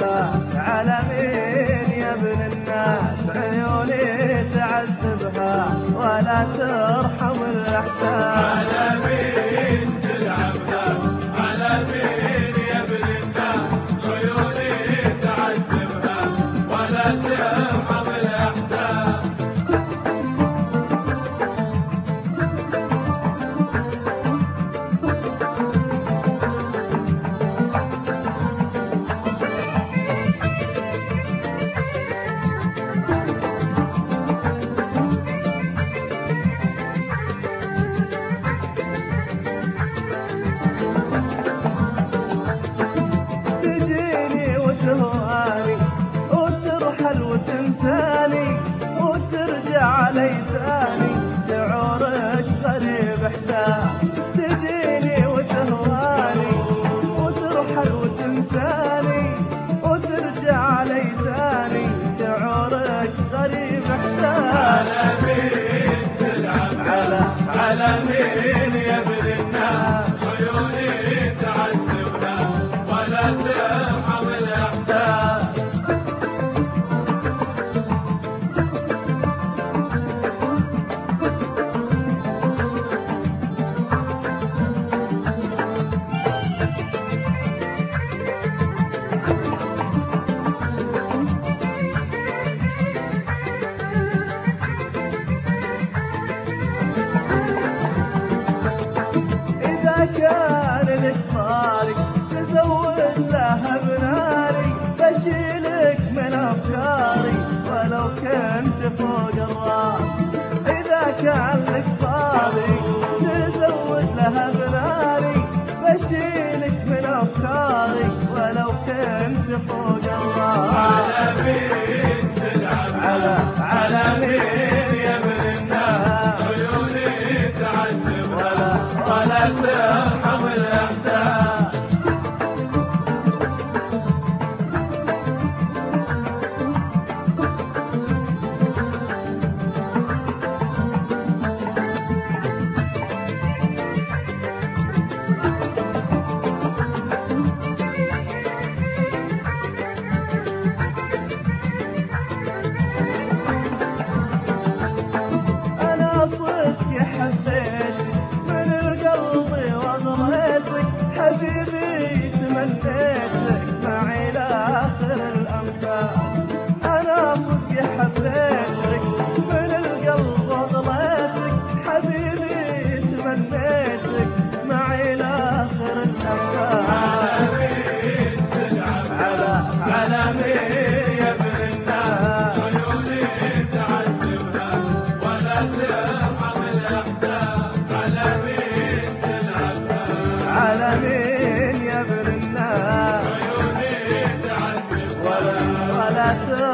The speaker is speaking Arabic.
تعذبها على مين يا ابن الناس؟ عيوني تعذبها ولا ترحم الإحسان. على مين تلعبها؟ على مين يا ابن الناس؟ عيوني تعذبها ولا ترحم الإحسان. وتنساني وترجع علي ثاني، شعورك غريب احساس. تجيني وتهواني وترحل وتنساني وترجع علي ثاني، شعورك غريب احساس. على مين تلعب؟ على مين يا ابن الناس؟ عيوني تعذبها ولا ترحم الإحساس. كان لك طارق تزود لها بناري، بشيلك من افكاري ولو كنت فوق الراس. اذا كان لك طارق تزود لها بناري، بشيلك من افكاري ولو كنت فوق الراس. على مين تلعب؟ على مين يا ابن الناس؟ عيوني تعذب ولا ترحم الإحساس. أنا صدق حبيتك من القلب وأغريتك، حبيبي تمنيتك معي لآخر الأنفاس. أنا صدق حبيتك من القلب وأغريتك، حبيبي تمنيتك معي لآخر الأنفاس. على مين يا ابن الناس؟ عيوني تعذبها ولا ترحم الإحساس. على مين تلعبها؟ على مين يا ابن الناس؟ عيوني تعذبها ولا